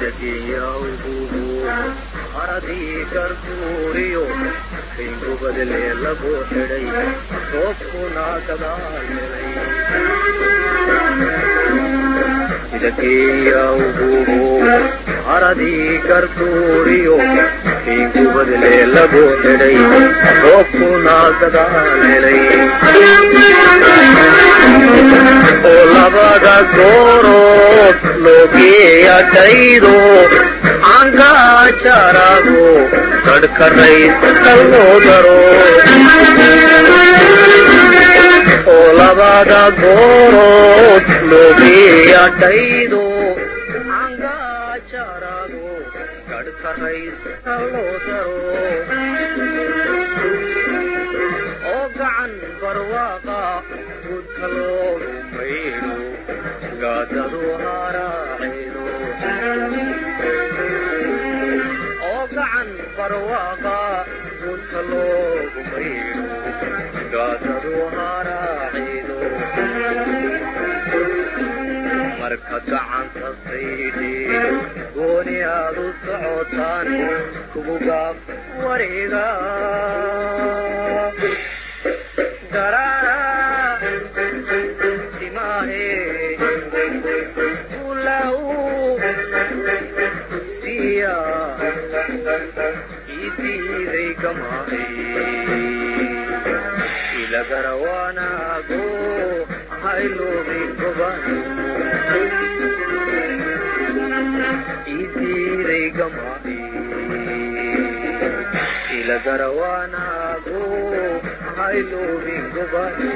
يوبو أرضي كرتوريو كينكو بدلي لبو حري خوفنا كدالي ذكي يوبو أرضي كرتوريو كينكو بدلي لبو حري خوفنا كدالي لبدا غورو لوكي أتايدو آنگا چاراغو کڑکڑائی تلو درو لبدا غورو لوكي أتايدو آنگا چاراغو کڑکڑائی تلو درو عن برواقا ودخلوا ميلو قادروا هراعيلو عن برواقا ودخلوا ميلو قادروا هراعيلو مركز عن تصيدي دوني هذا الصعوتان كبوقاف وريقا درارا سماهي ولو سيا إيدي ذي كماهي إلى غروانا غو هايلو بيكوبانو إيدي ذي كماهي إلى غروانا غو هايلو بيكوبانو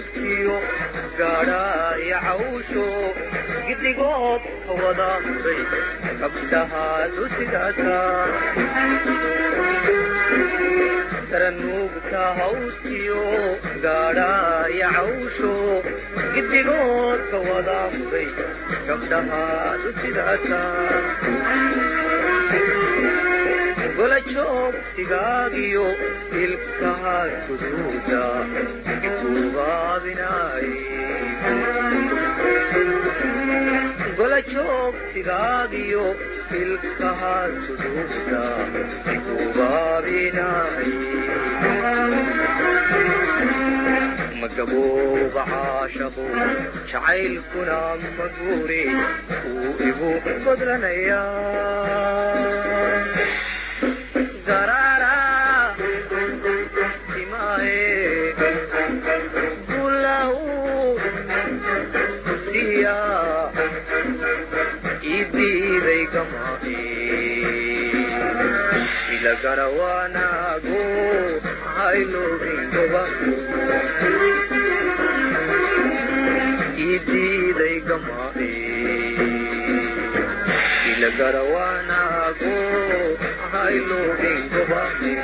hawskiyo gaadhaaya cawsho gidigood wadaday gabdhahaadu sidaasa taranuugta hawskiyo gaadhaaya cawsho gidigood wadaday gabdhahaadu sidaasa gola joogsigaagiyo ilkaha guduuda igubaabinaaye gola joogsigaagiyo ilkaha guduuda igubaabinaaye magabooba caashaqu jacaylkuna maguure uu igu badlanayaa Garara Simae Gulau Sia Idi Vegamai Ila Garawana Go Hailo Vingoba Idi Vegamai Ila Garawana Go Hailo Vingoba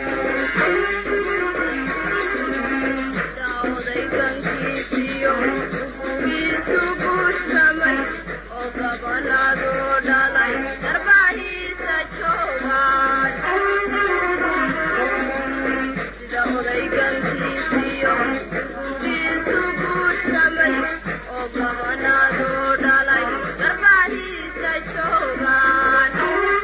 Dauday kankisiyo ugisu bushamay oo gabanado dhalay darbahiisa joogaan Dauday kankisiyo ugisu bushamay oo gabanado dhalay darbahiisa joogaan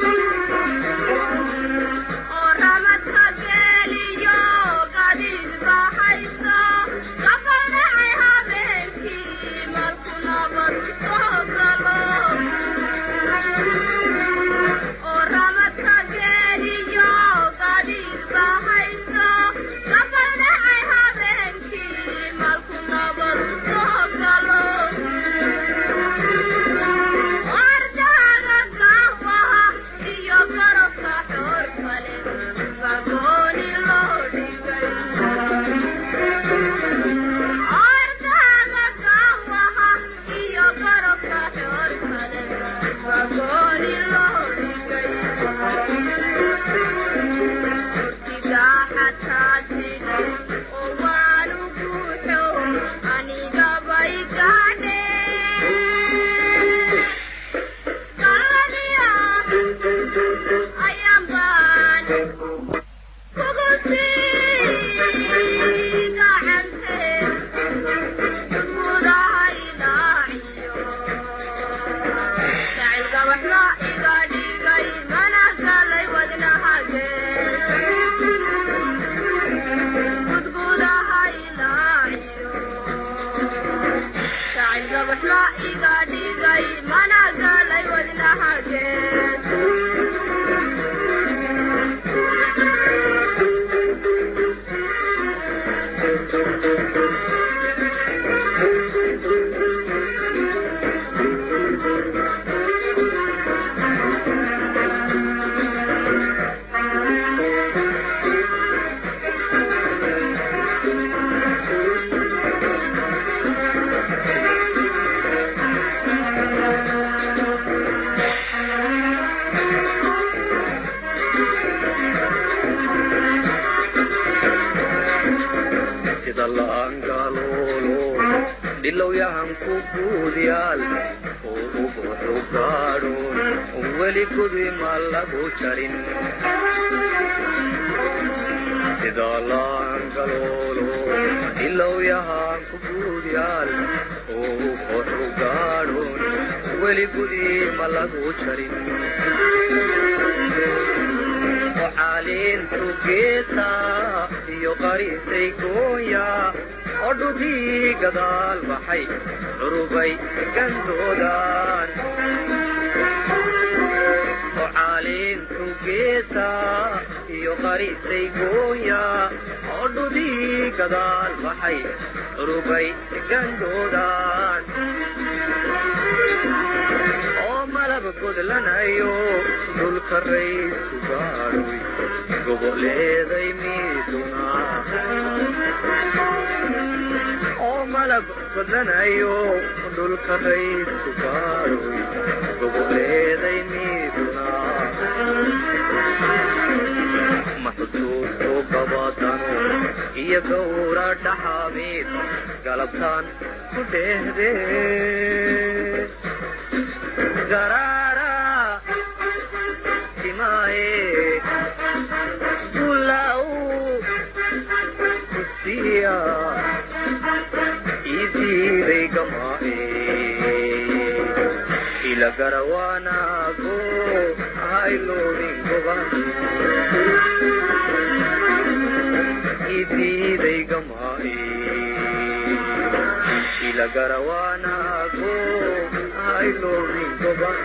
Dilaw yahan ku buudiyal oo ugu gaaro wali kudi malagu jarin sidalan galolo dilaw yahan ku buudiyal oo ugu gaaro wali kudi malagu jarin وعالين تجيتا يقارسي كويا أدودي قدال بحي عروبي كندودان وعالين تجيتا يقارسي كويا أدودي قدال بحي عروبي كندودان ملب قدلنا يو دول كريس باروي goboleeday miiduna oo malab badanayo dhulka raydku gaaroy goboleeday miiduna maxusuusto gabadano iyo gawra dhaxaamiid galabtaan ku dheehde garaara timaaye gulaw kusiya idiiday gamaaye ila garawaanaago hayloodin goban idiiday gamaaye ila garawaanaago hayloodin goban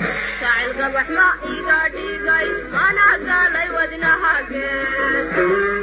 Mana galay wadnaha